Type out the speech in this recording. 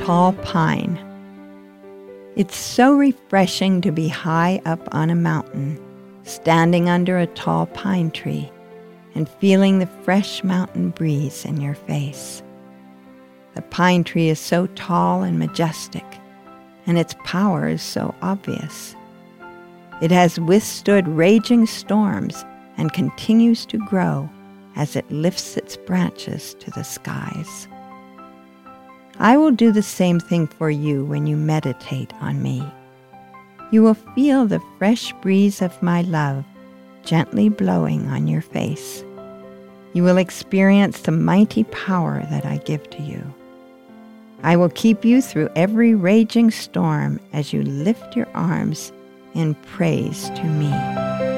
tall pine. It's so refreshing to be high up on a mountain, standing under a tall pine tree and feeling the fresh mountain breeze in your face. The pine tree is so tall and majestic, and its power is so obvious. It has withstood raging storms and continues to grow as it lifts its branches to the skies. I will do the same thing for you when you meditate on me. You will feel the fresh breeze of my love gently blowing on your face. You will experience the mighty power that I give to you. I will keep you through every raging storm as you lift your arms in praise to me.